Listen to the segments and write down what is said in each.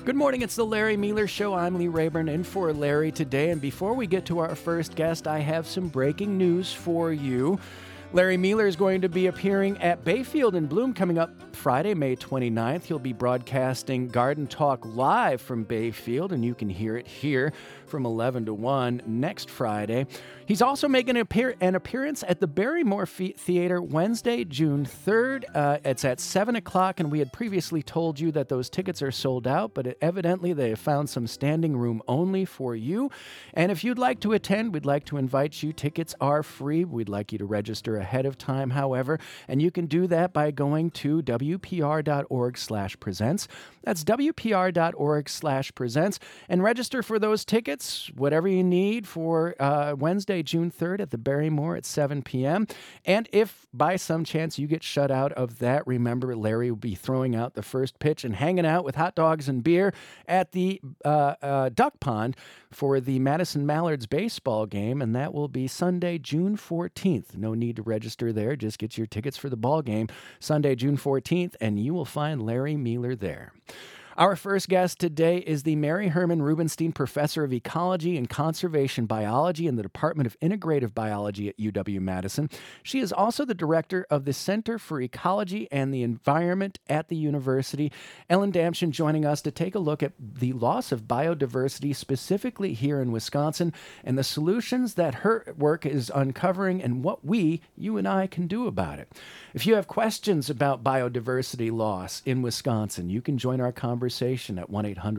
Good morning, it's the Larry Mealer Show. I'm Lee Rayburn in for Larry today. And before we get to our first guest, I have some breaking news for you. Larry Mealer is going to be appearing at Bayfield in Bloom coming up Friday, May 29th. He'll be broadcasting Garden Talk live from Bayfield, and you can hear it here from 11 to 1 next Friday. He's also making an appearance at the Barrymore Theater Wednesday, June 3rd. It's at 7 o'clock, and we had previously told you that those tickets are sold out, but evidently they have found some standing room only for you. And if you'd like to attend, we'd like to invite you. Tickets are free. We'd like you to register ahead of time, however, and you can do that by going to wpr.org/presents. That's wpr.org/presents, and register for those tickets, whatever you need, for Wednesday, June 3rd at the Barrymore at 7 p.m. And if by some chance you get shut out of that, remember Larry will be throwing out the first pitch and hanging out with hot dogs and beer at the Duck Pond for the Madison Mallards baseball game, and that will be Sunday, June 14th. No need to register there. Just get your tickets for the ball game Sunday, June 14th, and you will find Larry Mealer there. Our first guest today is the Mary Herman Rubenstein Professor of Ecology and Conservation Biology in the Department of Integrative Biology at UW-Madison. She is also the director of the Center for Ecology and the Environment at the university. Ellen Damschen joining us to take a look at the loss of biodiversity specifically here in Wisconsin and the solutions that her work is uncovering and what you and I, can do about it. If you have questions about biodiversity loss in Wisconsin, you can join our conversation at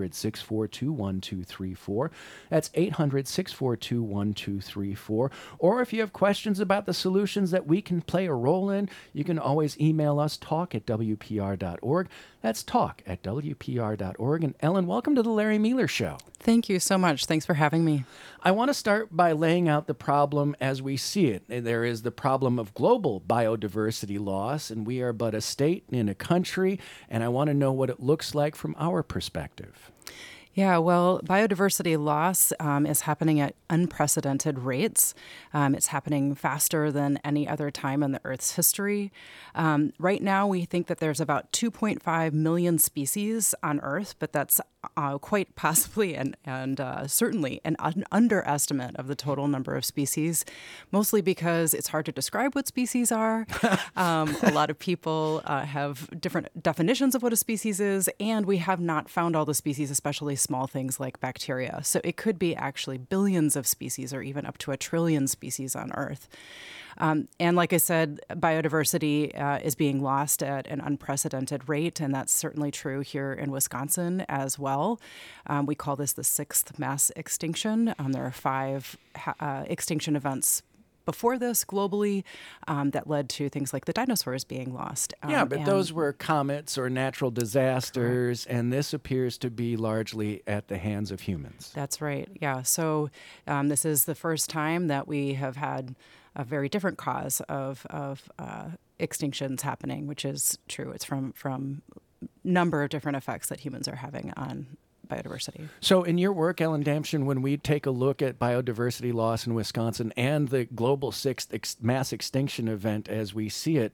1-800-642-1234. That's 800-642-1234. Or if you have questions about the solutions that we can play a role in, you can always email us, talk@wpr.org. That's talk@wpr.org. And Ellen, welcome to the Larry Mealer Show. Thank you so much. Thanks for having me. I want to start by laying out the problem as we see it. There is the problem of global biodiversity loss, and we are but a state in a country, and I want to know what it looks like from our perspective. Yeah, well, biodiversity loss is happening at unprecedented rates. It's happening faster than any other time in the Earth's history. Right now, we think that there's about 2.5 million species on Earth, but that's quite possibly and certainly an underestimate of the total number of species, mostly because it's hard to describe what species are. A lot of people have different definitions of what a species is, and we have not found all the species, especially small things like bacteria. So it could be actually billions of species or even up to 1 trillion species on Earth. And like I said, biodiversity is being lost at an unprecedented rate, and that's certainly true here in Wisconsin as well. We call this the 6th mass extinction. There are 5 extinction events before this globally that led to things like the dinosaurs being lost. But those were comets or natural disasters, correct. And this appears to be largely at the hands of humans. That's right, yeah. So this is the first time that we have had a very different cause of extinctions happening, which is true. It's from number of different effects that humans are having on biodiversity. So in your work, Ellen Damschen, when we take a look at biodiversity loss in Wisconsin and the global 6th mass extinction event as we see it,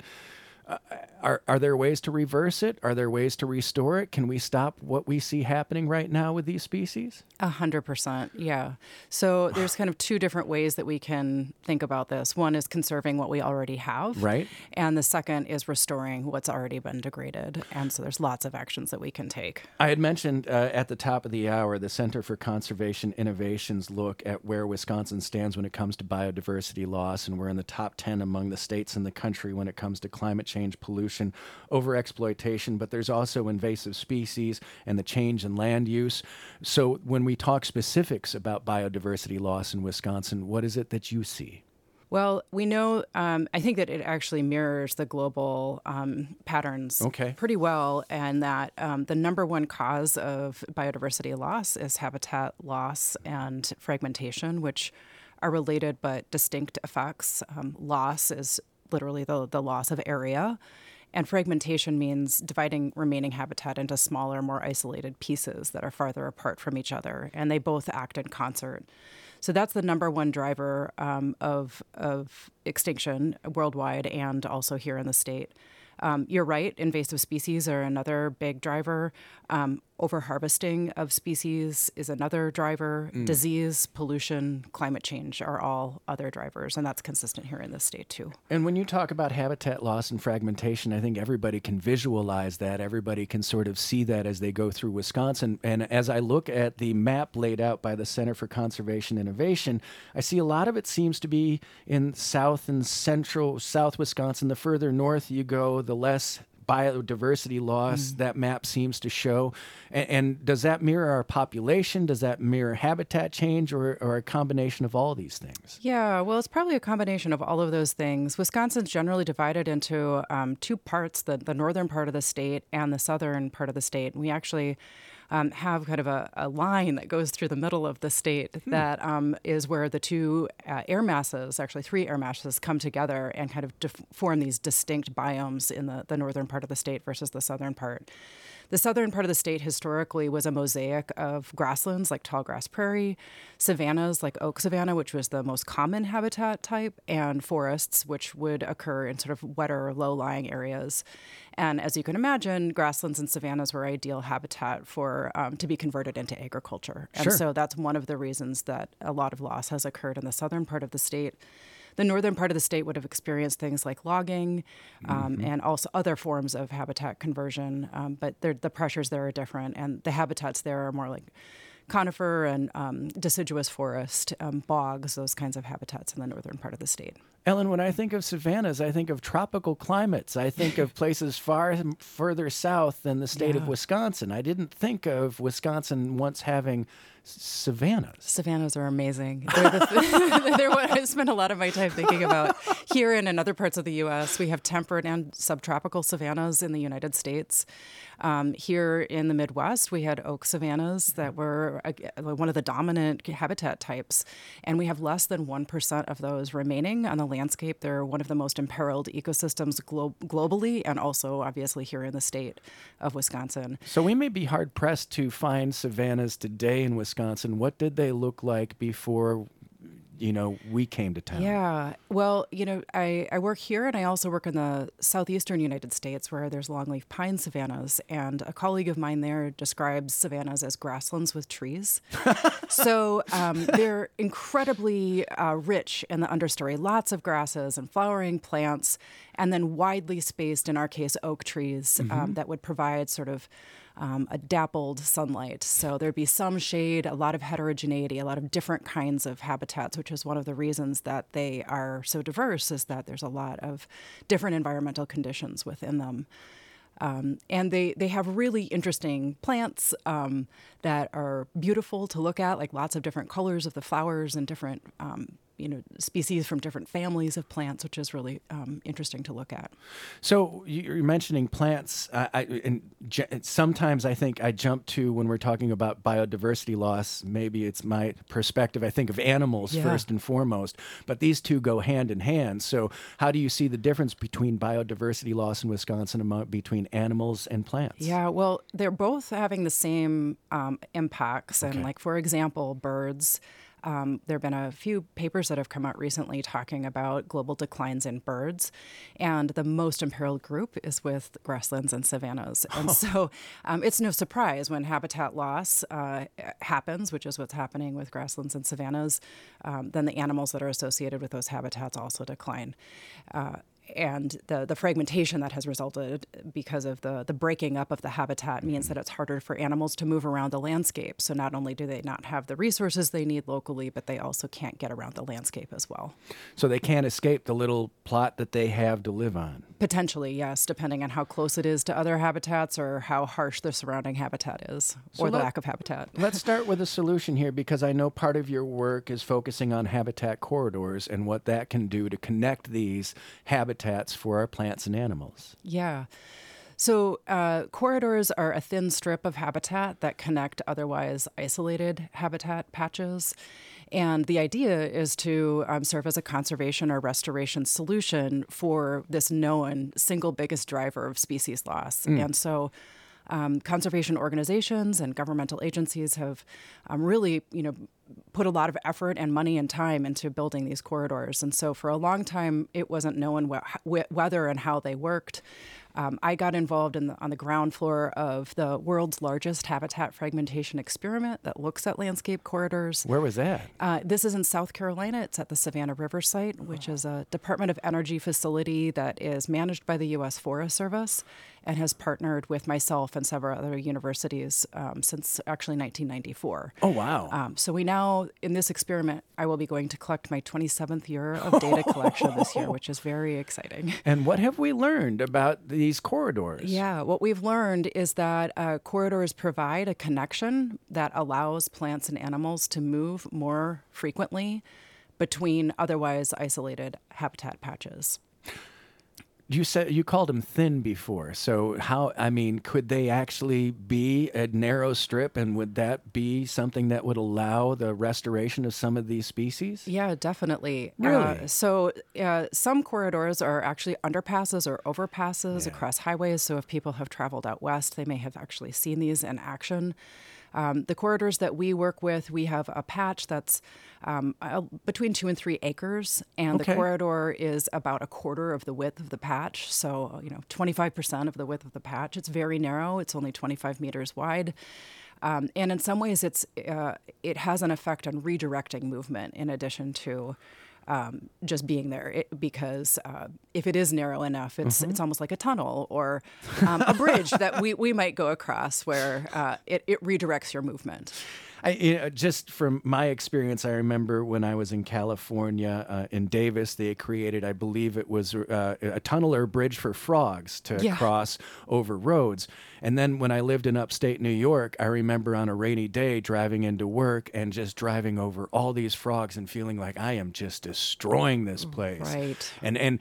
are there ways to reverse it? Are there ways to restore it? Can we stop what we see happening right now with these species? 100%, yeah. So there's kind of 2 different ways that we can think about this. One is conserving what we already have. Right. And the second is restoring what's already been degraded. And so there's lots of actions that we can take. I had mentioned at the top of the hour, the Center for Conservation Innovations look at where Wisconsin stands when it comes to biodiversity loss, and we're in the top 10 among the states in the country when it comes to climate change, pollution, overexploitation, but there's also invasive species and the change in land use. So when we talk specifics about biodiversity loss in Wisconsin, what is it that you see? Well, we know, I think that it actually mirrors the global patterns pretty well, and that the number one cause of biodiversity loss is habitat loss and fragmentation, which are related but distinct effects. Loss is literally the loss of area, and fragmentation means dividing remaining habitat into smaller, more isolated pieces that are farther apart from each other, and they both act in concert. So that's the number one driver of extinction worldwide and also here in the state. You're right, invasive species are another big driver. Overharvesting of species is another driver. Disease, pollution, climate change are all other drivers, and that's consistent here in this state too. And when you talk about habitat loss and fragmentation, I think everybody can visualize that. Everybody can sort of see that as they go through Wisconsin. And as I look at the map laid out by the Center for Conservation Innovation, I see a lot of it seems to be in south and central South Wisconsin. The further north you go, the less biodiversity loss that map seems to show. And does that mirror our population? Does that mirror habitat change, or a combination of all these things? Yeah, well, it's probably a combination of all of those things. Wisconsin's generally divided into two parts, the northern part of the state and the southern part of the state. And we actually have kind of a line that goes through the middle of the state that is where the two air masses, actually three air masses, come together and kind of form these distinct biomes in the northern part of the state versus the southern part. The southern part of the state historically was a mosaic of grasslands like tallgrass prairie, savannas like oak savanna, which was the most common habitat type, and forests, which would occur in sort of wetter, low-lying areas. And as you can imagine, grasslands and savannas were ideal habitat for to be converted into agriculture. And so that's one of the reasons that a lot of loss has occurred in the southern part of the state. The northern part of the state would have experienced things like logging and also other forms of habitat conversion, but the pressures there are different, and the habitats there are more like conifer and deciduous forest, bogs, those kinds of habitats in the northern part of the state. Ellen, when I think of savannas, I think of tropical climates. I think of places further south than the state of Wisconsin. I didn't think of Wisconsin once having savannas. Savannas are amazing. They're what I spend a lot of my time thinking about. Here and in other parts of the U.S., we have temperate and subtropical savannas in the United States. Here in the Midwest, we had oak savannas that were one of the dominant habitat types, and we have less than 1% of those remaining on the landscape. They're one of the most imperiled ecosystems globally, and also obviously here in the state of Wisconsin. So we may be hard-pressed to find savannas today in Wisconsin. What did they look like before we came to town? Yeah. Well, I work here, and I also work in the southeastern United States where there's longleaf pine savannas. And a colleague of mine there describes savannas as grasslands with trees. So they're incredibly rich in the understory, lots of grasses and flowering plants, and then widely spaced, in our case, oak trees that would provide sort of a dappled sunlight. So there'd be some shade, a lot of heterogeneity, a lot of different kinds of habitats, which is one of the reasons that they are so diverse, is that there's a lot of different environmental conditions within them. And they have really interesting plants that are beautiful to look at, like lots of different colors of the flowers and different species from different families of plants, which is really interesting to look at. So you're mentioning plants. Sometimes I think I jump to, when we're talking about biodiversity loss, maybe it's my perspective, I think of animals first and foremost, but these two go hand in hand. So how do you see the difference between biodiversity loss in Wisconsin between animals and plants? Yeah, well, they're both having the same impacts. And like, for example, birds. There have been a few papers that have come out recently talking about global declines in birds, and the most imperiled group is with grasslands and savannas. And so it's no surprise when habitat loss happens, which is what's happening with grasslands and savannas, then the animals that are associated with those habitats also decline. And the fragmentation that has resulted because of the breaking up of the habitat means that it's harder for animals to move around the landscape. So not only do they not have the resources they need locally, but they also can't get around the landscape as well. So they can't escape the little plot that they have to live on? Potentially, yes, depending on how close it is to other habitats or how harsh the surrounding habitat is, or the lack of habitat. Let's start with a solution here, because I know part of your work is focusing on habitat corridors and what that can do to connect these habitats for our plants and animals. Yeah. So corridors are a thin strip of habitat that connect otherwise isolated habitat patches. And the idea is to serve as a conservation or restoration solution for this known single biggest driver of species loss. And so conservation organizations and governmental agencies have really, put a lot of effort and money and time into building these corridors. And so for a long time, it wasn't known whether and how they worked. I got involved on the ground floor of the world's largest habitat fragmentation experiment that looks at landscape corridors. Where was that? This is in South Carolina. It's at the Savannah River site, which is a Department of Energy facility that is managed by the U.S. Forest Service and has partnered with myself and several other universities since actually 1994. Oh, wow. So we now, in this experiment, I will be going to collect my 27th year of data collection this year, which is very exciting. And what have we learned about these corridors? Yeah, what we've learned is that corridors provide a connection that allows plants and animals to move more frequently between otherwise isolated habitat patches. You said you called them thin before. So could they actually be a narrow strip, and would that be something that would allow the restoration of some of these species? Yeah, definitely. Really? Some corridors are actually underpasses or overpasses across highways. So if people have traveled out west, they may have actually seen these in action. The corridors that we work with, we have a patch that's between 2 and 3 acres, and Okay. the corridor is about a quarter of the width of the patch. So, 25% of the width of the patch. It's very narrow. It's only 25 meters wide. And in some ways, it has an effect on redirecting movement in addition to just being there, because if it is narrow enough, it's almost like a tunnel or a bridge that we might go across where it redirects your movement. Just from my experience, I remember when I was in California, in Davis, they created, I believe it was a tunnel or a bridge for frogs to cross over roads. And then when I lived in upstate New York, I remember on a rainy day driving into work and just driving over all these frogs and feeling like I am just destroying this place. Right. And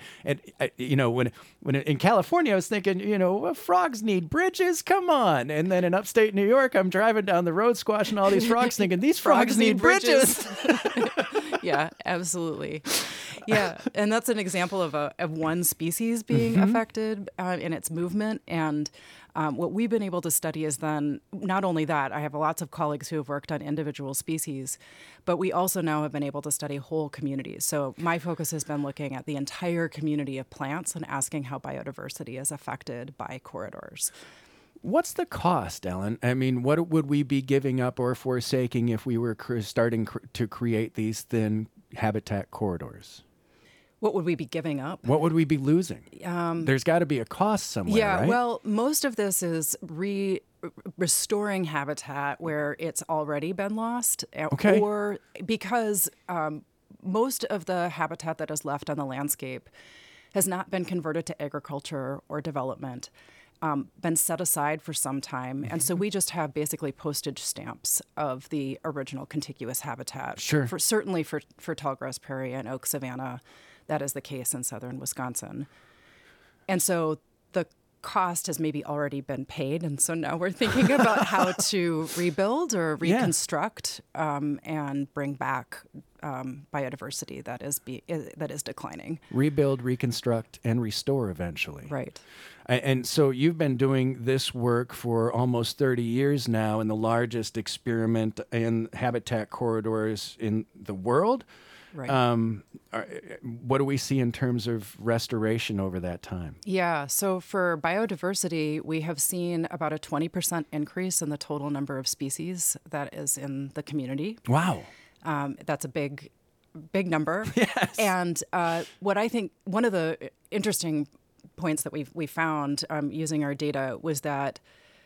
when in California, I was thinking, well, frogs need bridges. Come on. And then in upstate New York, I'm driving down the road squashing all these frogs thinking these frogs need bridges. Yeah, absolutely. Yeah, and that's an example of one species being affected in its movement. And what we've been able to study is then not only that, I have lots of colleagues who have worked on individual species, but we also now have been able to study whole communities. So my focus has been looking at the entire community of plants and asking how biodiversity is affected by corridors. What's the cost, Ellen? I mean, what would we be giving up or forsaking if we were starting to create these thin habitat corridors? What would we be giving up? What would we be losing? There's got to be a cost somewhere, Yeah, right? well, most of this is restoring habitat where it's already been lost, Okay. or because most of the habitat that is left on the landscape has not been converted to agriculture or development. Been set aside for some time. And so we just have basically postage stamps of the original contiguous habitat. Sure. Certainly for tallgrass prairie and oak savanna, that is the case in southern Wisconsin. And so the cost has maybe already been paid. And so now we're thinking about how to rebuild or reconstruct and bring back biodiversity that is declining. Rebuild, reconstruct, and restore eventually. Right. And so you've been doing this work for almost 30 years now in the largest experiment in habitat corridors in the world. Right. What do we see in terms of restoration over that time? Yeah, so for biodiversity, we have seen about a 20% increase in the total number of species that is in the community. Wow. That's a big number. Yes. And what I think one of the interesting points that we found using our data was that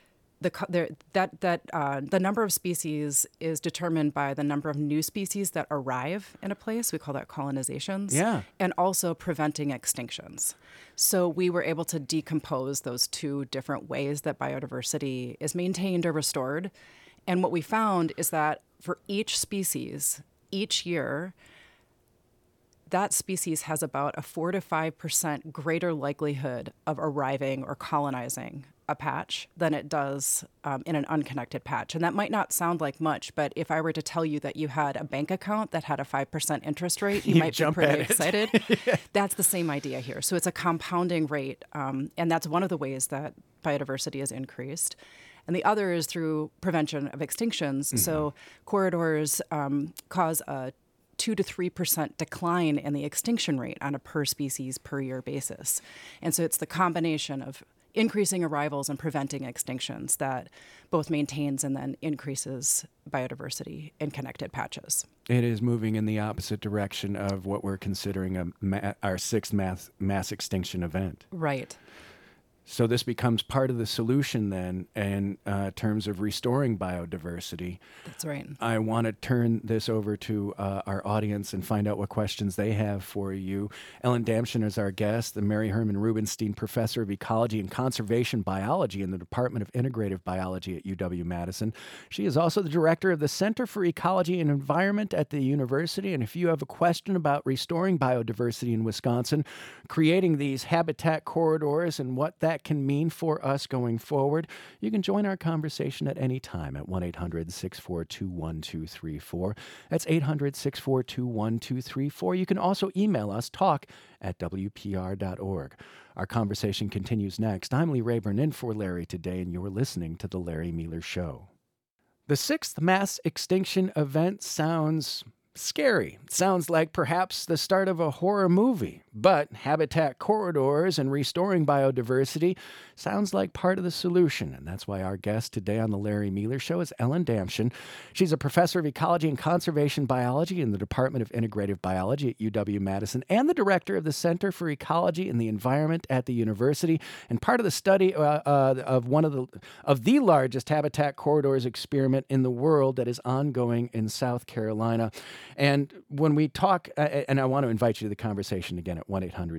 the number of species is determined by the number of new species that arrive in a place. We call that colonizations. Yeah. And also preventing extinctions. So we were able to decompose those two different ways that biodiversity is maintained or restored. And what we found is that for each species, each year, that species has about a 4 to 5% greater likelihood of arriving or colonizing a patch than it does in an unconnected patch. And that might not sound like much, but if I were to tell you that you had a bank account that had a 5% interest rate, you might be pretty excited. Yeah. That's the same idea here. So it's a compounding rate, and that's one of the ways that biodiversity is increased. And the other is through prevention of extinctions. Mm-hmm. So corridors cause a 2 to 3% decline in the extinction rate on a per species per year basis. And so it's the combination of increasing arrivals and preventing extinctions that both maintains and then increases biodiversity in connected patches. It is moving in the opposite direction of what we're considering our sixth mass extinction event. Right. So this becomes part of the solution then in terms of restoring biodiversity. That's right. I want to turn this over to our audience and find out what questions they have for you. Ellen Damschen is our guest, the Mary Herman Rubenstein Professor of Ecology and Conservation Biology in the Department of Integrative Biology at UW-Madison. She is also the director of the Center for Ecology and Environment at the university. And if you have a question about restoring biodiversity in Wisconsin, creating these habitat corridors and what that can mean for us going forward, you can join our conversation at any time at 1-800-642-1234. That's 800-642-1234. You can also email us, talk@wpr.org. Our conversation continues next. I'm Lee Rayburn in for Larry today, and you're listening to The Larry Miller Show. The sixth mass extinction event sounds scary. It sounds like perhaps the start of a horror movie, but habitat corridors and restoring biodiversity sounds like part of the solution, and that's why our guest today on the Larry Miller Show is Ellen Damschen. She's a professor of ecology and conservation biology in the Department of Integrative Biology at UW-Madison and the director of the Center for Ecology and the Environment at the university, and part of the study of one of the largest habitat corridors experiment in the world that is ongoing in South Carolina. And when we talk, and I want to invite you to the conversation again at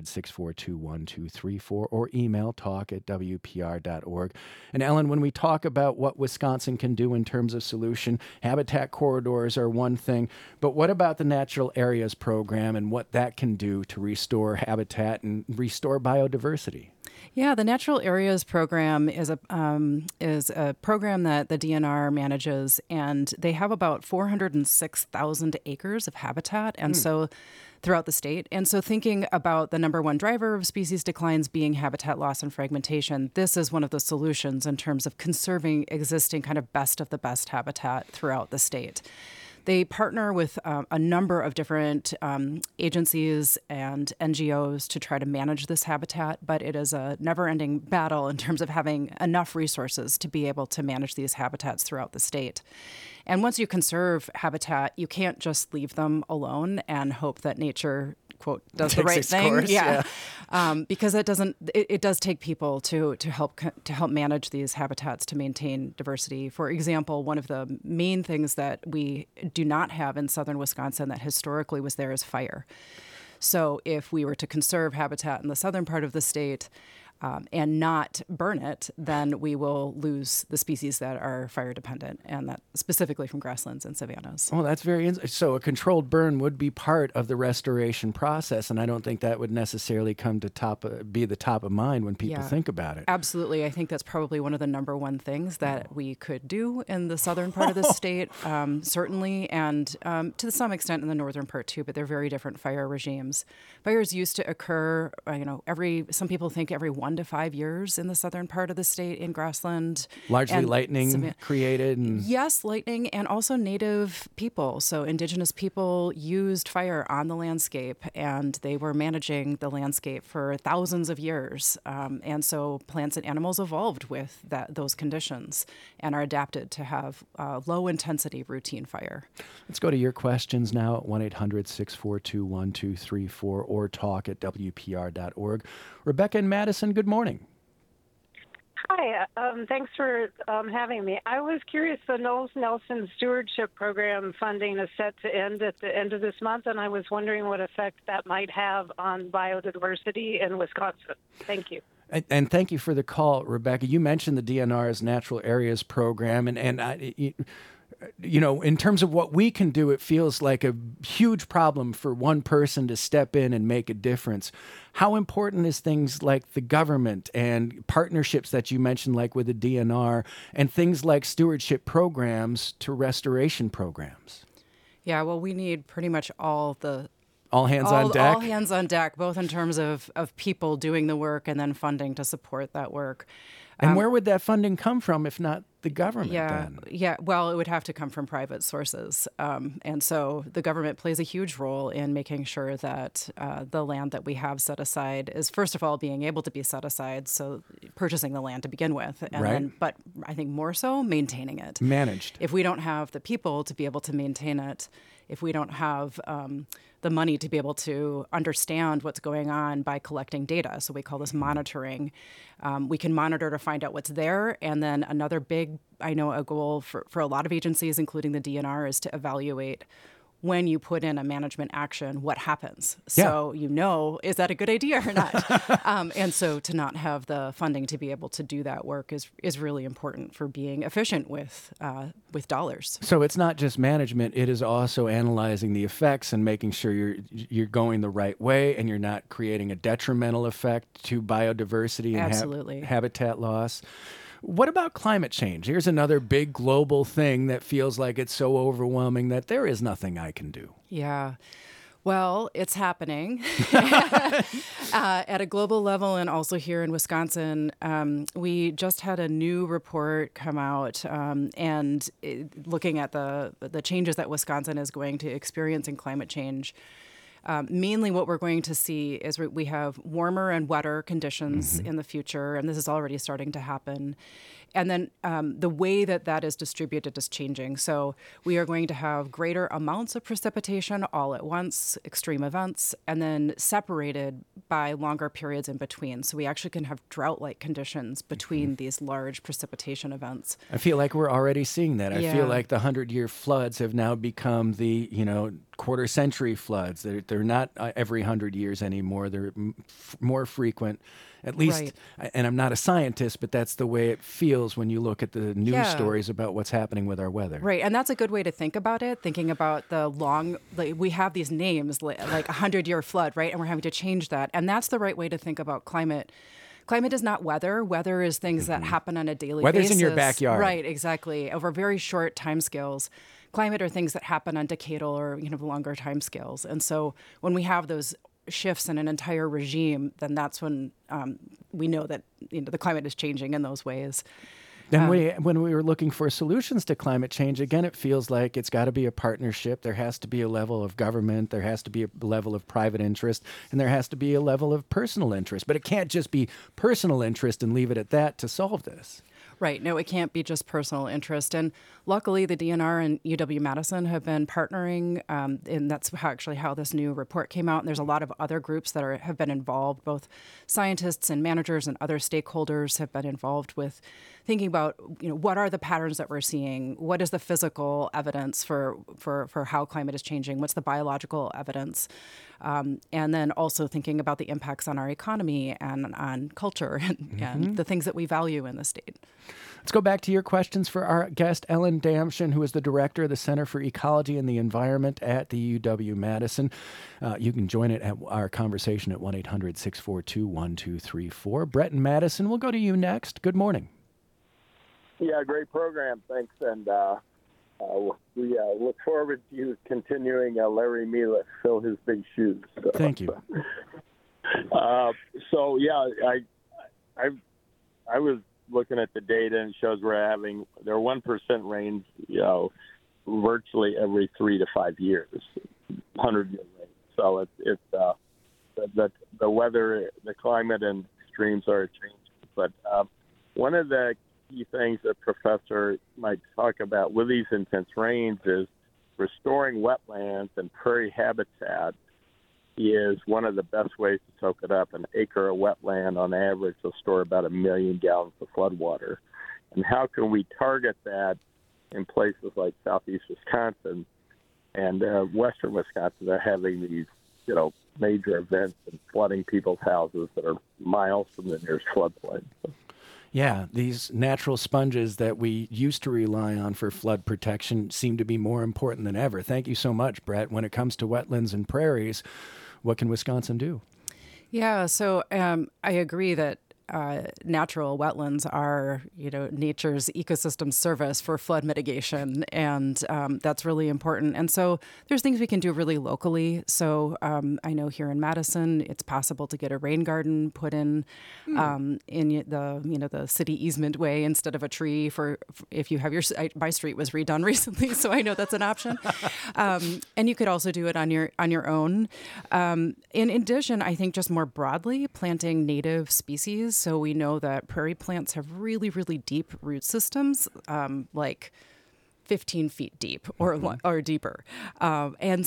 1-800-642-1234 or email talk@wpr.org. And Ellen, when we talk about what Wisconsin can do in terms of solution, habitat corridors are one thing, but what about the Natural Areas Program and what that can do to restore habitat and restore biodiversity? Yeah, the Natural Areas Program is a program that the DNR manages, and they have about 406,000 acres of habitat, and so throughout the state. And so thinking about the number one driver of species declines being habitat loss and fragmentation, this is one of the solutions in terms of conserving existing kind of best of the best habitat throughout the state. They partner with a number of different agencies and NGOs to try to manage this habitat, but it is a never-ending battle in terms of having enough resources to be able to manage these habitats throughout the state. And once you conserve habitat, you can't just leave them alone and hope that nature, quote, does the right thing. Course, yeah. Because it does take people to help manage these habitats to maintain diversity. For example, one of the main things that we do not have in southern Wisconsin that historically was there is fire. So if we were to conserve habitat in the southern part of the state, and not burn it, then we will lose the species that are fire dependent, and that specifically from grasslands and savannas. Oh, that's very so a controlled burn would be part of the restoration process, and I don't think that would necessarily come to be the top of mind when people think about it. Absolutely. I think that's probably one of the number one things that we could do in the southern part of the state, certainly, and to some extent in the northern part too, but they're very different fire regimes. Fires used to occur, some people think every 1 to 5 years in the southern part of the state in grassland. Largely lightning created? Yes, lightning, and also native people. So indigenous people used fire on the landscape, and they were managing the landscape for thousands of years. And so plants and animals evolved with those conditions and are adapted to have low-intensity routine fire. Let's go to your questions now at 1-800-642-1234 or talk@wpr.org. Rebecca in Madison, good morning. Hi, thanks for having me. I was curious, the Knowles Nelson Stewardship Program funding is set to end at the end of this month, and I was wondering what effect that might have on biodiversity in Wisconsin. Thank you. And thank you for the call, Rebecca. You mentioned the DNR's Natural Areas Program, and in terms of what we can do, it feels like a huge problem for one person to step in and make a difference. How important is things like the government and partnerships that you mentioned, like with the DNR, and things like stewardship programs to restoration programs? Yeah, well, we need pretty much all hands on deck? All hands on deck, both in terms of people doing the work and then funding to support that work. And where would that funding come from if not the government Yeah, then? yeah. Well, it would have to come from private sources, and so the government plays a huge role in making sure that the land that we have set aside is, first of all, being able to be set aside. So purchasing the land to begin with, and Right. then, but I think more so, maintaining it. Managed. If we don't have the people to be able to maintain it, if we don't have the money to be able to understand what's going on by collecting data, so we call this monitoring, we can monitor to find out what's there. And then another big, I know a goal for a lot of agencies, including the DNR, is to evaluate when you put in a management action, what happens. So is that a good idea or not? And so to not have the funding to be able to do that work is really important for being efficient with dollars. So it's not just management; it is also analyzing the effects and making sure you're going the right way and you're not creating a detrimental effect to biodiversity and Absolutely. Habitat loss. What about climate change? Here's another big global thing that feels like it's so overwhelming that there is nothing I can do. Yeah. Well, it's happening at a global level and also here in Wisconsin. We just had a new report come out looking at the changes that Wisconsin is going to experience in climate change. Mainly what we're going to see is we have warmer and wetter conditions in the future, and this is already starting to happen. And then the way that is distributed is changing. So we are going to have greater amounts of precipitation all at once, extreme events, and then separated by longer periods in between. So we actually can have drought-like conditions between these large precipitation events. I feel like we're already seeing that. I Yeah. feel like the 100-year floods have now become the, quarter-century floods. They're not every 100 years anymore. They're more frequent. At least, and I'm not a scientist, but that's the way it feels when you look at the news stories about what's happening with our weather. Right, and that's a good way to think about it, thinking about we have these names like 100-year flood, right? And we're having to change that. And that's the right way to think about climate. Climate is not weather. Weather is things that happen on a daily basis. Weather's in your backyard. Right, exactly. Over very short timescales. Climate are things that happen on decadal or longer timescales. And so when we have those shifts in an entire regime, then that's when we know that the climate is changing in those ways. And when we were looking for solutions to climate change, again, it feels like it's got to be a partnership. There has to be a level of government, there has to be a level of private interest, and there has to be a level of personal interest. But it can't just be personal interest and leave it at that to solve this. Right. No, it can't be just personal interest. And luckily, the DNR and UW-Madison have been partnering, and that's how this new report came out. And there's a lot of other groups that have been involved, both scientists and managers and other stakeholders have been involved with thinking about, what are the patterns that we're seeing? What is the physical evidence for how climate is changing? What's the biological evidence? And then also thinking about the impacts on our economy and on culture and the things that we value in the state. Let's go back to your questions for our guest, Ellen Damschen, who is the director of the Center for Ecology and the Environment at the UW-Madison. You can join it at our conversation at 1-800-642-1234. Brett and Madison, we'll go to you next. Good morning. Yeah, great program. Thanks. And we look forward to you continuing Larry Mielek fill his big shoes. So. Thank you. I was looking at the data and it shows there are 1% rains, virtually every 3 to 5 years, 100-year rain. So it's the weather, the climate, and extremes are changing. But one of the key things that Professor might talk about with these intense rains is restoring wetlands and prairie habitat is one of the best ways to soak it up. An acre of wetland on average will store about 1 million gallons of flood water. And how can we target that in places like southeast Wisconsin and western Wisconsin that are having these, major events and flooding people's houses that are miles from the nearest floodplain? Yeah, these natural sponges that we used to rely on for flood protection seem to be more important than ever. Thank you so much, Brett. When it comes to wetlands and prairies, what can Wisconsin do? Yeah, so I agree that natural wetlands are, nature's ecosystem service for flood mitigation, and that's really important. And so there's things we can do really locally. So I know here in Madison, it's possible to get a rain garden put in the city easement way instead of a tree. For if you have my street was redone recently, so I know that's an option. And you could also do it on your own. In addition, I think just more broadly, planting native species. So we know that prairie plants have really, really deep root systems, like 15 feet deep or deeper. And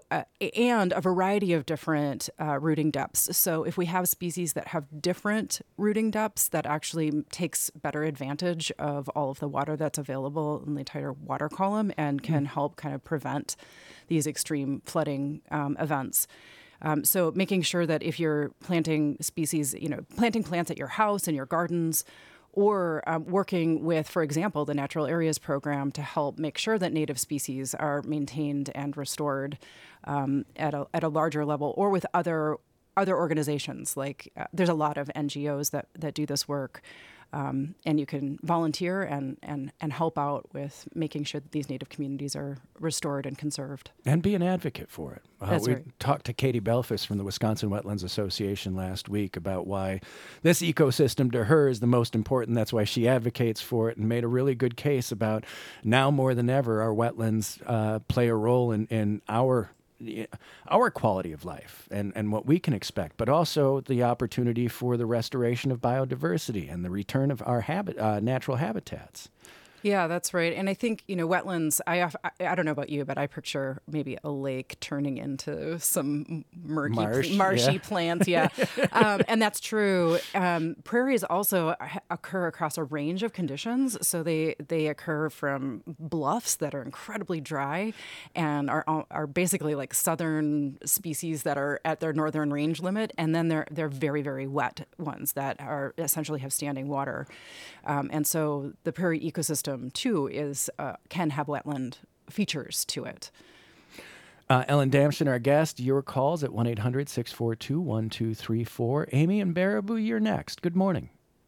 a variety of different rooting depths. So if we have species that have different rooting depths, that actually takes better advantage of all of the water that's available in the entire water column and can help kind of prevent these extreme flooding events. So making sure that if you're planting species, planting plants at your house and your gardens, or working with, for example, the Natural Areas Program to help make sure that native species are maintained and restored at a larger level, or with other organizations. Like there's a lot of NGOs that do this work. And you can volunteer and help out with making sure that these native communities are restored and conserved. And be an advocate for it. That's we right. talked to Katie Belfus from the Wisconsin Wetlands Association last week about why this ecosystem to her is the most important. That's why she advocates for it, and made a really good case about now more than ever our wetlands play a role in our quality of life and what we can expect, but also the opportunity for the restoration of biodiversity and the return of our natural habitats. Yeah, that's right. And I think, wetlands, I don't know about you, but I picture maybe a lake turning into some marshy plants. Yeah. And that's true. Prairies also occur across a range of conditions. So they occur from bluffs that are incredibly dry and are basically like southern species that are at their northern range limit. And then they're very, very wet ones that are essentially have standing water. And so the prairie ecosystem too can have wetland features to it. Ellen Damshin, our guest. Your calls at 1-800-642-1234. Amy and Baraboo, you're next. Good morning.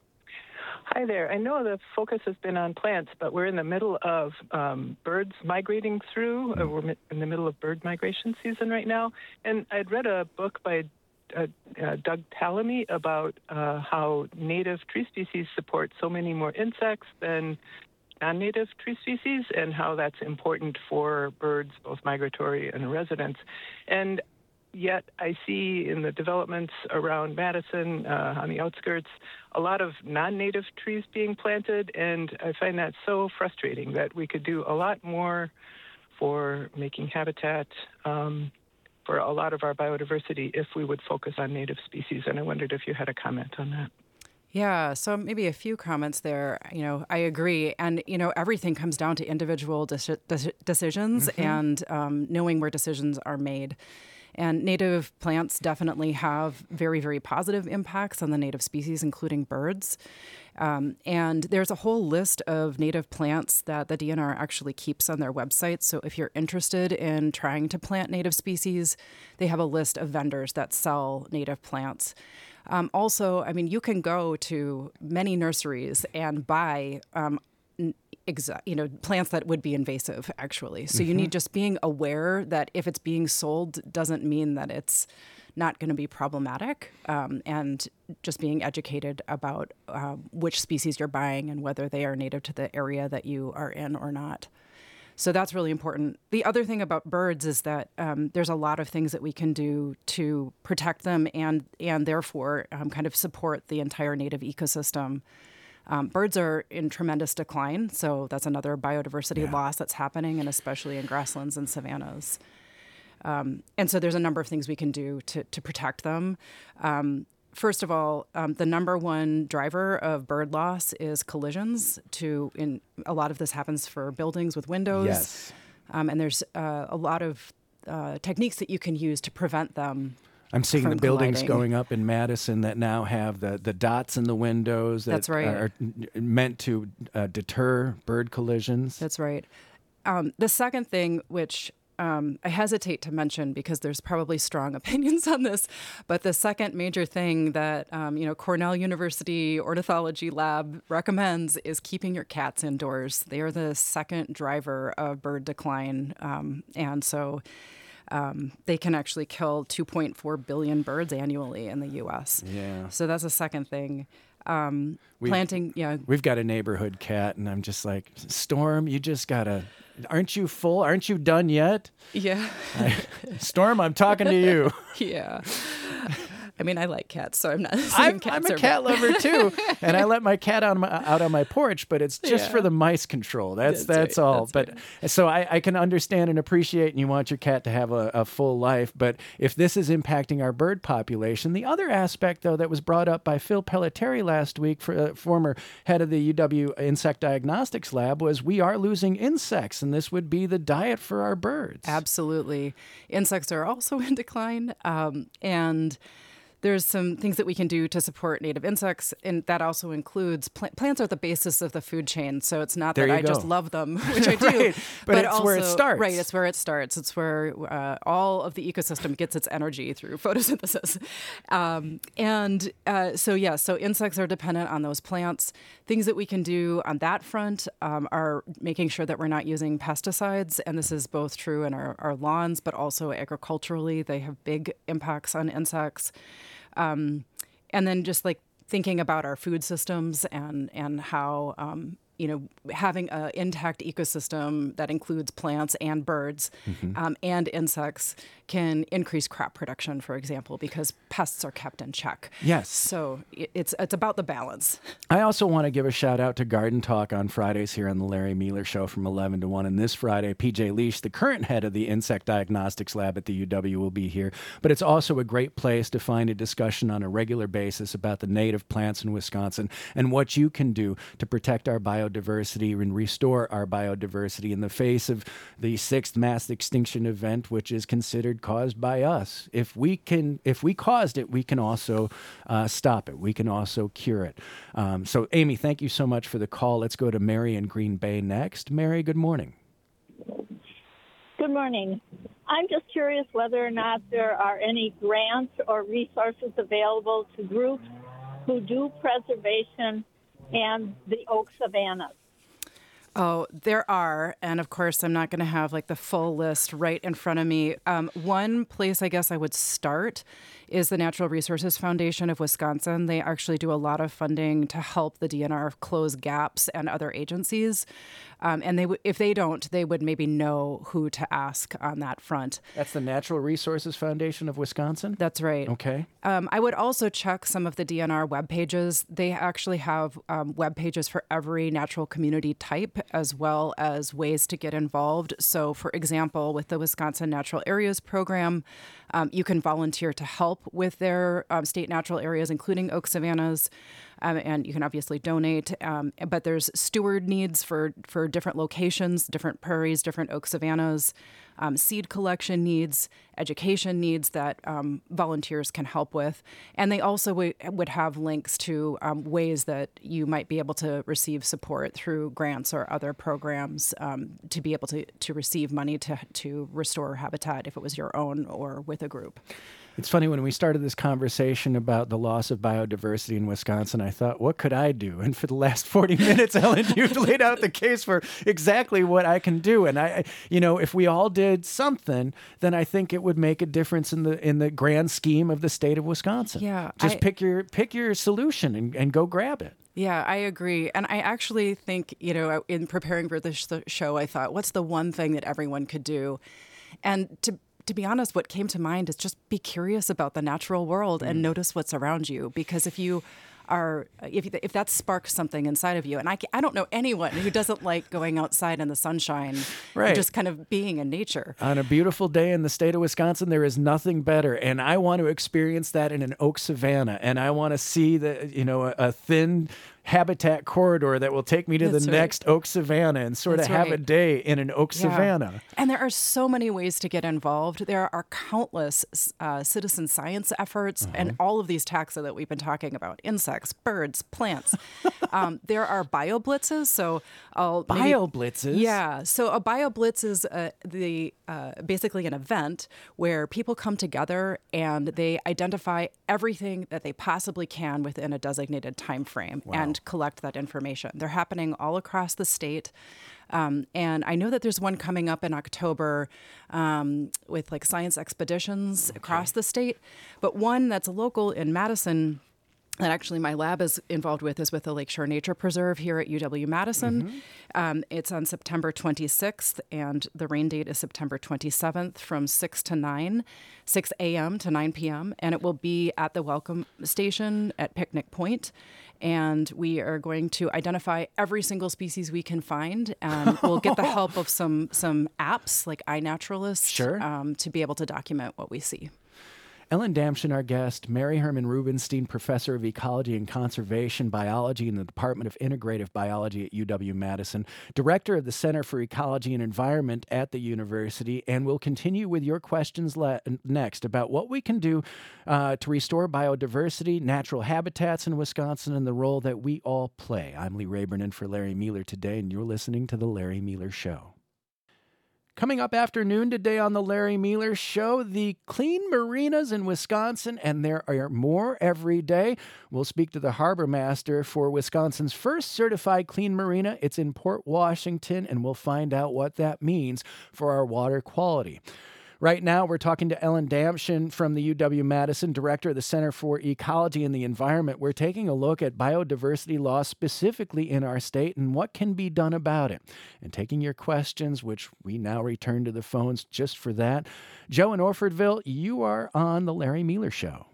Hi there. I know the focus has been on plants, but we're in the middle of birds migrating through. We're in the middle of bird migration season right now. And I'd read a book by Doug Tallamy about how native tree species support so many more insects than non-native tree species, and how that's important for birds, both migratory and residents. And yet I see in the developments around Madison, on the outskirts, a lot of non-native trees being planted, and I find that so frustrating that we could do a lot more for making habitat for a lot of our biodiversity if we would focus on native species. And I wondered if you had a comment on that. Yeah, so maybe a few comments there. I agree. And, everything comes down to individual decisions and knowing where decisions are made. And native plants definitely have very, very positive impacts on the native species, including birds. And there's a whole list of native plants that the DNR actually keeps on their website. So if you're interested in trying to plant native species, they have a list of vendors that sell native plants. Also, you can go to many nurseries and buy plants that would be invasive, actually. So you need just being aware that if it's being sold doesn't mean that it's not going to be problematic, and just being educated about which species you're buying and whether they are native to the area that you are in or not. So that's really important. The other thing about birds is that there's a lot of things that we can do to protect them and therefore kind of support the entire native ecosystem. Birds are in tremendous decline, so that's another biodiversity loss that's happening, and especially in grasslands and savannas. And so there's a number of things we can do to protect them. First of all, the number one driver of bird loss is collisions. A lot of this happens for buildings with windows. Yes. And there's a lot of techniques that you can use to prevent them. I'm seeing the buildings colliding. going up in Madison that now have the dots in the windows that That's right. are meant to deter bird collisions. That's right. The second thing, which I hesitate to mention because there's probably strong opinions on this, but the second major thing that Cornell University Ornithology Lab recommends is keeping your cats indoors. They are the second driver of bird decline, and so they can actually kill 2.4 billion birds annually in the U.S. Yeah. So that's the second thing. Planting, yeah. We've got a neighborhood cat, and I'm just like, Storm, you just gotta. Aren't you full? Aren't you done yet? Yeah. Storm, I'm talking to you. Yeah. I mean, I like cats, so I'm not saying cats I'm a cat lover too, and I let my cat out on my porch, but it's just for the mice control. That's right. all. That's But so I can understand and appreciate, and you want your cat to have a full life. But if this is impacting our bird population, the other aspect, though, that was brought up by Phil Pelletieri last week, former head of the UW Insect Diagnostics Lab, was we are losing insects, and this would be the diet for our birds. Absolutely. Insects are also in decline, and there's some things that we can do to support native insects, and that also includes plants are the basis of the food chain. So it's not that I just love them, which I do, right. but it's also, where it starts. Right, it's where it starts. It's where all of the ecosystem gets its energy through photosynthesis. So insects are dependent on those plants. Things that we can do on that front are making sure that we're not using pesticides, and this is both true in our lawns, but also agriculturally. They have big impacts on insects. And then just like thinking about our food systems and how, having an intact ecosystem that includes plants and birds and insects can increase crop production, for example, because pests are kept in check. Yes. So it's about the balance. I also want to give a shout out to Garden Talk on Fridays here on the Larry Mealer Show from 11 to 1. And this Friday, PJ Leash, the current head of the Insect Diagnostics Lab at the UW, will be here. But it's also a great place to find a discussion on a regular basis about the native plants in Wisconsin and what you can do to protect our biodiversity and restore our biodiversity in the face of the 6th mass extinction event, which is considered caused by us. If we caused it, we can also stop it. We can also cure it. So, Amy, thank you so much for the call. Let's go to Mary in Green Bay next. Mary, good morning. Good morning. I'm just curious whether or not there are any grants or resources available to groups who do preservation and the oak savannas. Oh, there are. And of course, I'm not going to have like the full list right in front of me. One place I guess I would start is the Natural Resources Foundation of Wisconsin. They actually do a lot of funding to help the DNR close gaps and other agencies. And if they don't, they would maybe know who to ask on that front. That's the Natural Resources Foundation of Wisconsin? That's right. Okay. I would also check some of the DNR web pages. They actually have web pages for every natural community type, as well as ways to get involved. So, for example, with the Wisconsin Natural Areas Program, you can volunteer to help with their state natural areas, including oak savannas. And you can obviously donate, but there's steward needs for different locations, different prairies, different oak savannas, seed collection needs, education needs that volunteers can help with. And they also would have links to ways that you might be able to receive support through grants or other programs to be able to receive money to restore habitat if it was your own or with a group. It's funny, when we started this conversation about the loss of biodiversity in Wisconsin, I thought, what could I do? And for the last 40 minutes, Ellen, you've laid out the case for exactly what I can do. And if we all did something, then I think it would make a difference in the grand scheme of the state of Wisconsin. Yeah, just pick your solution and go grab it. Yeah, I agree. And I actually think, in preparing for this show, I thought, what's the one thing that everyone could do? And to be honest, what came to mind is just be curious about the natural world and notice what's around you. Because if that sparks something inside of you, and I don't know anyone who doesn't like going outside in the sunshine, right, and just kind of being in nature. On a beautiful day in the state of Wisconsin, there is nothing better, and I want to experience that in an oak savanna, and I want to see a thin habitat corridor that will take me to the next oak savanna and sort of have a day in an oak savanna. And there are so many ways to get involved. There are countless citizen science efforts and all of these taxa that we've been talking about, insects, birds, plants. There are bio-blitzes. So bio-blitzes? Yeah. So a bio-blitz is basically an event where people come together and they identify everything that they possibly can within a designated time frame and collect that information. They're happening all across the state. And I know that there's one coming up in October with like science expeditions across the state. But one that's local in Madison that actually my lab is involved with is with the Lakeshore Nature Preserve here at UW-Madison. It's on September 26th, and the rain date is September 27th from 6 a.m. to 9 p.m., and it will be at the Welcome Station at Picnic Point. And we are going to identify every single species we can find, and we'll get the help of some apps like iNaturalist to be able to document what we see. Ellen Damschen, our guest, Mary Herman Rubenstein, Professor of Ecology and Conservation Biology in the Department of Integrative Biology at UW-Madison, Director of the Center for Ecology and Environment at the university, and we'll continue with your questions next about what we can do to restore biodiversity, natural habitats in Wisconsin, and the role that we all play. I'm Lee Rayburn in for Larry Mueller today, and you're listening to The Larry Mueller Show. Coming up afternoon today on the Larry Mueller Show, the clean marinas in Wisconsin, and there are more every day. We'll speak to the harbor master for Wisconsin's first certified clean marina. It's in Port Washington, and we'll find out what that means for our water quality. Right now, we're talking to Ellen Damschen from the UW-Madison, Director of the Center for Ecology and the Environment. We're taking a look at biodiversity loss specifically in our state and what can be done about it. And taking your questions, which we now return to the phones just for that. Joe in Orfordville, you are on the Larry Mueller Show.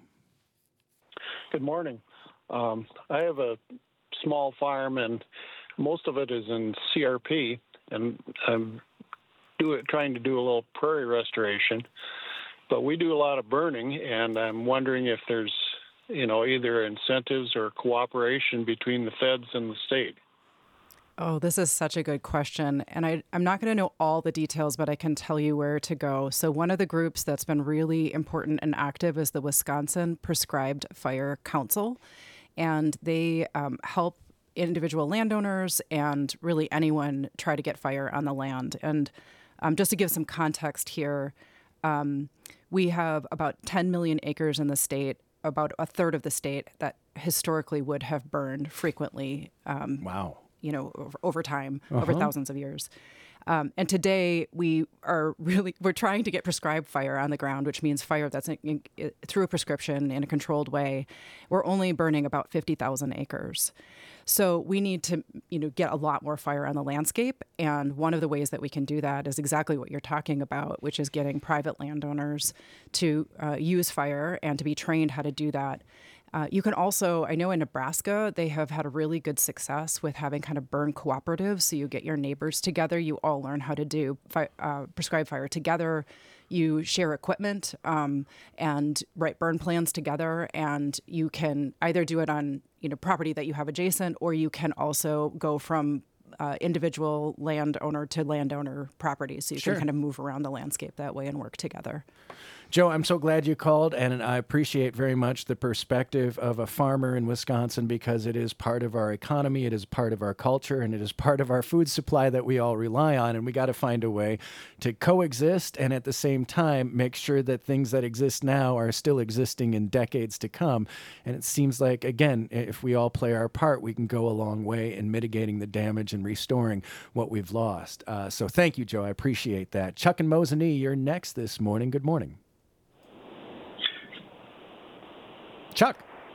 Good morning. I have a small farm, and most of it is in CRP, and I'm trying to do a little prairie restoration, but we do a lot of burning, and I'm wondering if there's, either incentives or cooperation between the feds and the state. Oh, this is such a good question. And I'm not going to know all the details, but I can tell you where to go. So one of the groups that's been really important and active is the Wisconsin Prescribed Fire Council, and they help individual landowners and really anyone try to get fire on the land. And just to give some context here, we have about 10 million acres in the state, about a third of the state that historically would have burned frequently. Over time, over thousands of years. And today we're trying to get prescribed fire on the ground, which means fire that's through a prescription in a controlled way. We're only burning about 50,000 acres. So we need to, get a lot more fire on the landscape. And one of the ways that we can do that is exactly what you're talking about, which is getting private landowners to use fire and to be trained how to do that. You can also, I know in Nebraska, they have had a really good success with having kind of burn cooperatives. So you get your neighbors together, you all learn how to do prescribed fire together. You share equipment and write burn plans together, and you can either do it on property that you have adjacent, or you can also go from individual landowner to landowner property. So you can kind of move around the landscape that way and work together. Joe, I'm so glad you called, and I appreciate very much the perspective of a farmer in Wisconsin, because it is part of our economy, it is part of our culture, and it is part of our food supply that we all rely on, and we got to find a way to coexist and at the same time make sure that things that exist now are still existing in decades to come. And it seems like, again, if we all play our part, we can go a long way in mitigating the damage and restoring what we've lost. So thank you, Joe. I appreciate that. Chuck and Mosinee, you're next this morning. Good morning. Chuck,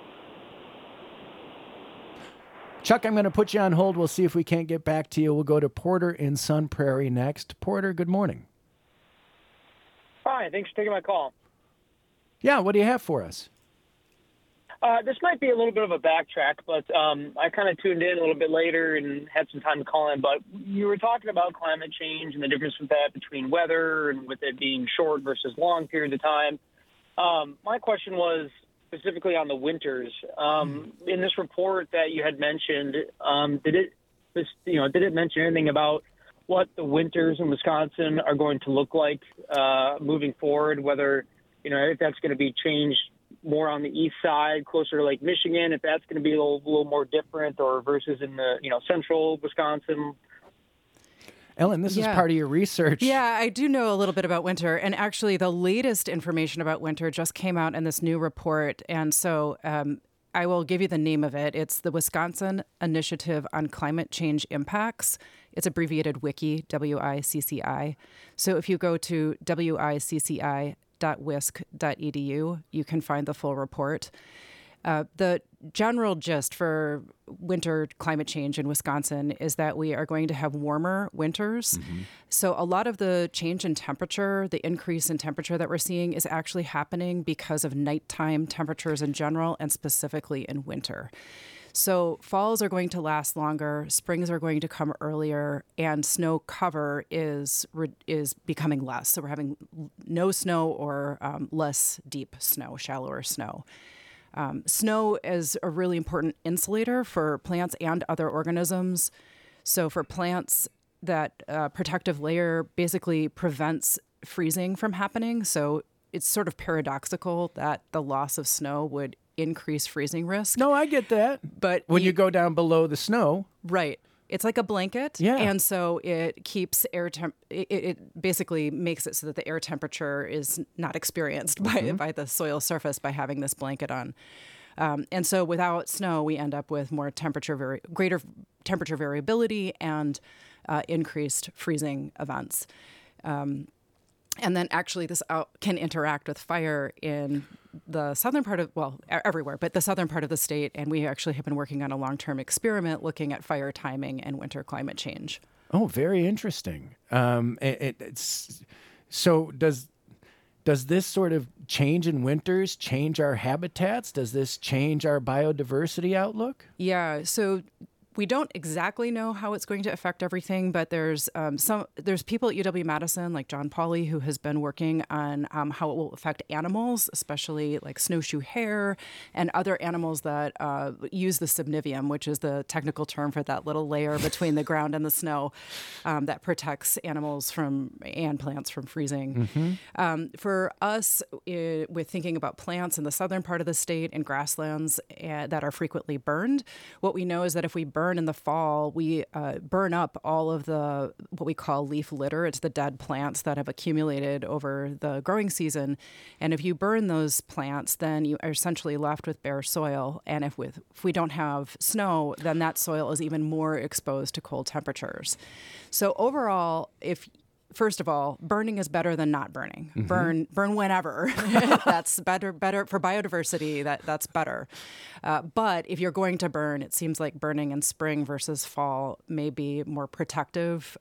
I'm going to put you on hold. We'll see if we can't get back to you. We'll go to Porter in Sun Prairie next. Porter, good morning. Hi, thanks for taking my call. Yeah, what do you have for us? This might be a little bit of a backtrack, but I kind of tuned in a little bit later and had some time to call in. But you were talking about climate change and the difference with that between weather and with it being short versus long periods of time. My question was, specifically on the winters. In this report that you had mentioned, did it mention anything about what the winters in Wisconsin are going to look like moving forward? Whether if that's going to be changed more on the east side, closer to Lake Michigan, if that's going to be a little more different, or versus in the central Wisconsin. Ellen, this is part of your research. Yeah, I do know a little bit about winter. And actually, the latest information about winter just came out in this new report. And so I will give you the name of it. It's the Wisconsin Initiative on Climate Change Impacts. It's abbreviated WICCI, WICCI. So if you go to wicci.wisc.edu, you can find the full report. The general gist for winter climate change in Wisconsin is that we are going to have warmer winters. Mm-hmm. So a lot of the change in temperature, the increase in temperature that we're seeing is actually happening because of nighttime temperatures in general and specifically in winter. So falls are going to last longer, springs are going to come earlier, and snow cover is becoming less. So we're having no snow or less deep snow, shallower snow. Snow is a really important insulator for plants and other organisms. So for plants, that protective layer basically prevents freezing from happening. So it's sort of paradoxical that the loss of snow would increase freezing risk. No, I get that. But when you go down below the snow. Right. It's like a blanket. Yeah. And so it keeps it basically makes it so that the air temperature is not experienced by the soil surface by having this blanket on. And so without snow, we end up with more greater temperature variability and increased freezing events. And then actually this can interact with fire in the southern part of, everywhere, but the southern part of the state. And we actually have been working on a long-term experiment looking at fire timing and winter climate change. Oh, very interesting. So does this sort of change in winters change our habitats? Does this change our biodiversity outlook? Yeah, so we don't exactly know how it's going to affect everything, but there's people at UW-Madison, like John Pauly, who has been working on how it will affect animals, especially like snowshoe hare and other animals that use the subnivium, which is the technical term for that little layer between the ground and the snow that protects animals and plants from freezing. Mm-hmm. For us, with thinking about plants in the southern part of the state and grasslands that are frequently burned, what we know is that if we burn in the fall, we burn up all of what we call leaf litter. It's the dead plants that have accumulated over the growing season. And if you burn those plants, then you are essentially left with bare soil. And if we don't have snow, then that soil is even more exposed to cold temperatures. So overall, first of all, burning is better than not burning. Mm-hmm. Burn whenever. That's better for biodiversity. That's better. But if you're going to burn, it seems like burning in spring versus fall may be more protective.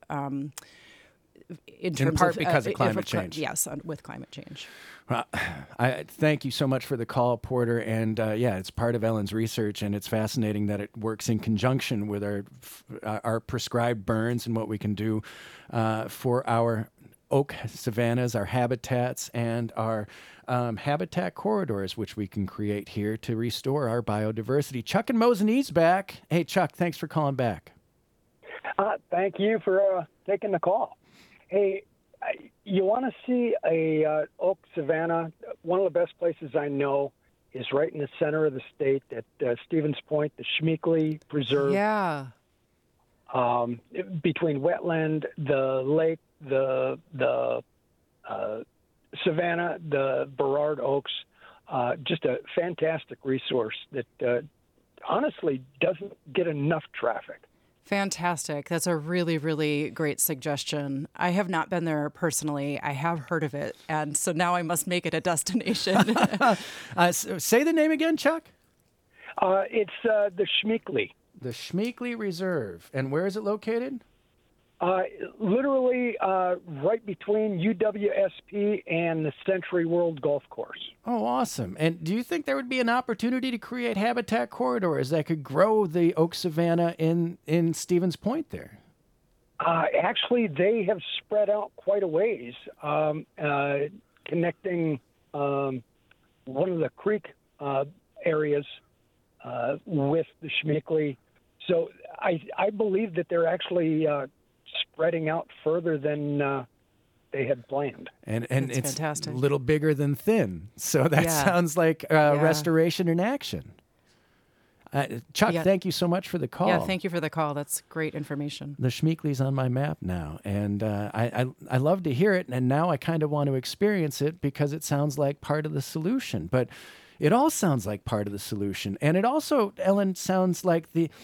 In part because of climate change. Yes, with climate change. I thank you so much for the call, Porter. And it's part of Ellen's research, and it's fascinating that it works in conjunction with our prescribed burns and what we can do for our oak savannas, our habitats, and our habitat corridors, which we can create here to restore our biodiversity. Chuck and Mosinee back. Hey, Chuck, thanks for calling back. Thank you for taking the call. Hey, you want to see a oak savanna? One of the best places I know is right in the center of the state at Stevens Point, the Schmeekley Preserve. Yeah. Between wetland, the lake, the savanna, the Burrard Oaks, just a fantastic resource that honestly doesn't get enough traffic. Fantastic. That's a really, really great suggestion. I have not been there personally. I have heard of it. And so now I must make it a destination. Say the name again, Chuck. It's the Schmeekley. The Schmeekley Reserve. And where is it located? Literally right between UWSP and the Century World Golf Course. Oh, awesome. And do you think there would be an opportunity to create habitat corridors that could grow the oak savanna in Stevens Point there? Actually, they have spread out quite a ways, connecting one of the creek areas with the Schmeeckle. So I believe that they're actually spreading out further than they had planned. And That's it's fantastic. a little bigger than thin. So that sounds like restoration in action. Chuck, thank you so much for the call. Yeah, thank you for the call. That's great information. The Schmeeckle's on my map now, and I love to hear it, and now I kind of want to experience it because it sounds like part of the solution. But it all sounds like part of the solution, and it also, Ellen, sounds like the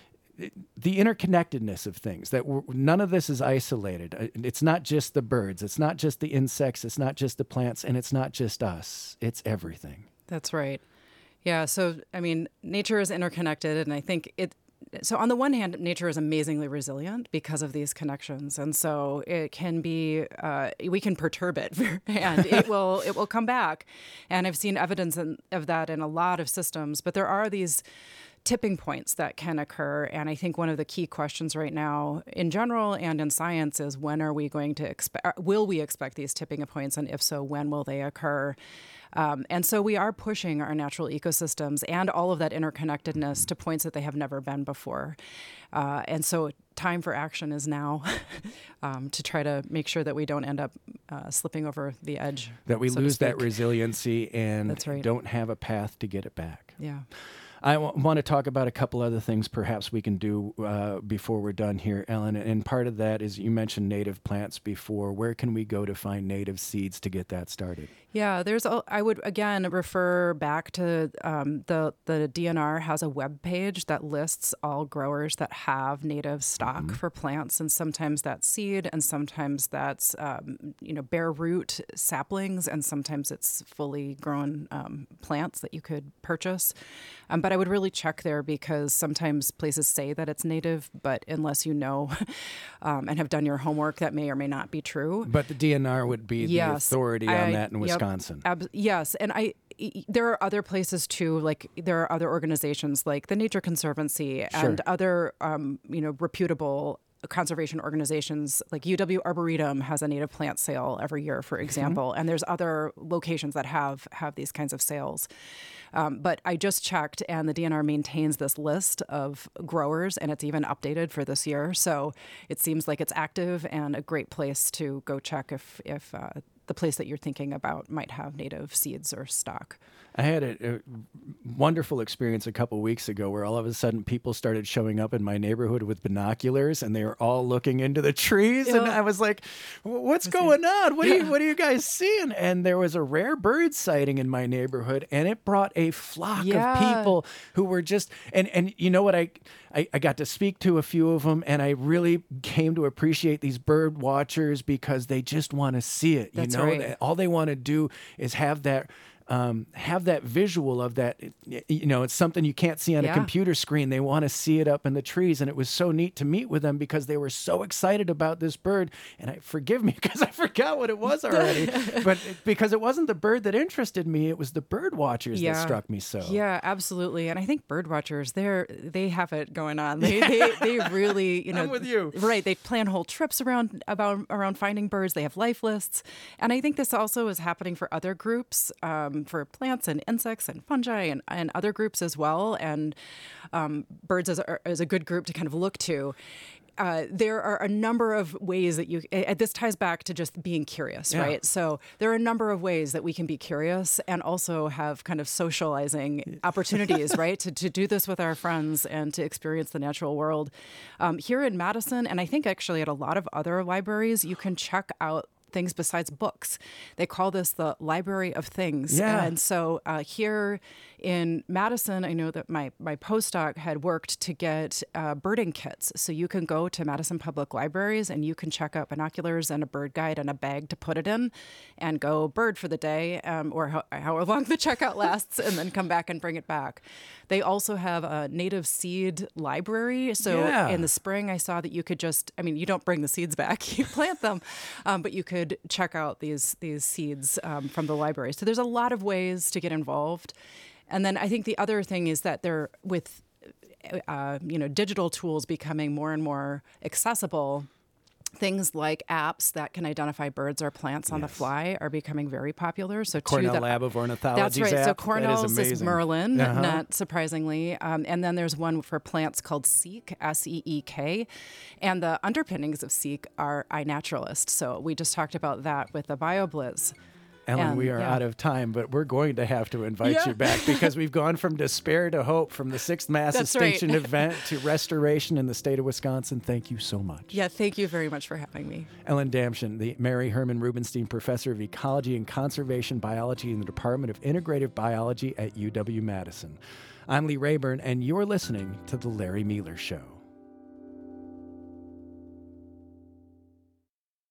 interconnectedness of things, that none of this is isolated. It's not just the birds, it's not just the insects, it's not just the plants, and it's not just us. It's everything. That's right. Yeah, so, I mean, nature is interconnected, and I think so on the one hand, nature is amazingly resilient because of these connections, and so it can be, we can perturb it, and it will come back. And I've seen evidence of that in a lot of systems, but there are these tipping points that can occur, and I think one of the key questions right now in general and in science is when are we going to will we expect these tipping points, and if so, when will they occur? And so we are pushing our natural ecosystems and all of that interconnectedness to points that they have never been before. And so time for action is now to try to make sure that we don't end up slipping over the edge. That we lose that resiliency and don't have a path to get it back. Yeah. I want to talk about a couple other things perhaps we can do before we're done here, Ellen. And part of that is you mentioned native plants before. Where can we go to find native seeds to get that started? Yeah, I would, again, refer back to the DNR has a web page that lists all growers that have native stock for plants. And sometimes that's seed, and sometimes that's, bare root saplings, and sometimes it's fully grown plants that you could purchase. But I would really check there, because sometimes places say that it's native, but unless you know and have done your homework, that may or may not be true. But the DNR would be the authority on that in Wisconsin. Yes, and there are other places too, like there are other organizations like the Nature Conservancy and other, reputable conservation organizations, like UW Arboretum has a native plant sale every year, for example, and there's other locations that have these kinds of sales. But I just checked, and the DNR maintains this list of growers, and it's even updated for this year. So it seems like it's active and a great place to go check if the place that you're thinking about might have native seeds or stock. I had a wonderful experience a couple weeks ago where all of a sudden people started showing up in my neighborhood with binoculars, and they were all looking into the trees. And I was like, what's going on? What are you guys seeing? And there was a rare bird sighting in my neighborhood, and it brought a flock of people who were just, and you know what, I got to speak to a few of them, and I really came to appreciate these bird watchers because they just want to see it. That's right. All they want to do is have that visual of that. It's something you can't see on a computer screen. They want to see it up in the trees. And it was so neat to meet with them because they were so excited about this bird. And forgive me because I forgot what it was already, but because it wasn't the bird that interested me, it was the bird watchers that struck me so. Yeah, absolutely. And I think bird watchers, they have it going on. They really, I'm with you. Right. They plan whole trips around finding birds. They have life lists. And I think this also is happening for other groups, for plants and insects and fungi and other groups as well. And birds is a good group to kind of look to. There are a number of ways that this ties back to just being curious, right? So there are a number of ways that we can be curious and also have kind of socializing opportunities, right? To do this with our friends and to experience the natural world. Here in Madison, and I think actually at a lot of other libraries, you can check out things besides books. They call this the Library of Things. Yeah. And so here in Madison, I know that my postdoc had worked to get birding kits. So you can go to Madison Public Libraries and you can check out binoculars and a bird guide and a bag to put it in and go bird for the day, or however long the checkout lasts, and then come back and bring it back. They also have a native seed library. So in the spring, I saw that you could you don't bring the seeds back, you plant them, but you could check out these seeds from the library. So there's a lot of ways to get involved. And then I think the other thing is that they're with digital tools becoming more and more accessible. Things like apps that can identify birds or plants on the fly are becoming very popular. So Cornell Lab of Ornithology's That's right. app. So Cornell's is Merlin, Uh-huh. not surprisingly. And then there's one for plants called Seek, S-E-E-K. And the underpinnings of Seek are iNaturalist. So we just talked about that with the BioBlizz. Ellen, And, we are yeah. out of time, but we're going to have to invite Yeah. you back because we've gone from despair to hope, from the 6th mass That's right. extinction event to restoration in the state of Wisconsin. Thank you so much. Yeah, thank you very much for having me. Ellen Damschen, the Mary Herman Rubenstein Professor of Ecology and Conservation Biology in the Department of Integrative Biology at UW-Madison. I'm Lee Rayburn, and you're listening to The Larry Mealer Show.